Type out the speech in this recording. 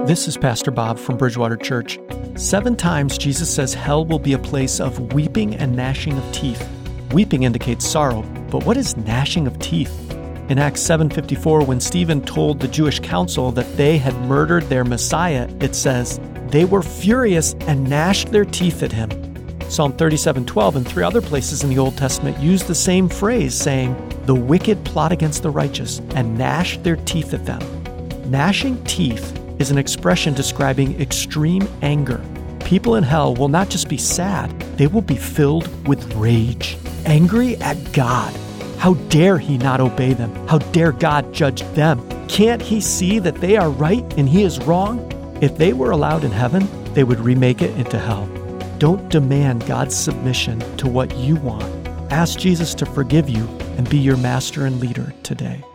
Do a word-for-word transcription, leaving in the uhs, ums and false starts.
This is Pastor Bob from Bridgewater Church. Seven times Jesus says hell will be a place of weeping and gnashing of teeth. Weeping indicates sorrow, but what is gnashing of teeth? In Acts seven fifty-four, when Stephen told the Jewish council that they had murdered their Messiah, it says, they were furious and gnashed their teeth at him. Psalm thirty-seven twelve and three other places in the Old Testament use the same phrase, saying, the wicked plot against the righteous and gnash their teeth at them. Gnashing teeth is an expression describing extreme anger. People in hell will not just be sad, they will be filled with rage, angry at God. How dare he not obey them? How dare God judge them? Can't he see that they are right and he is wrong? If they were allowed in heaven, they would remake it into hell. Don't demand God's submission to what you want. Ask Jesus to forgive you and be your master and leader today.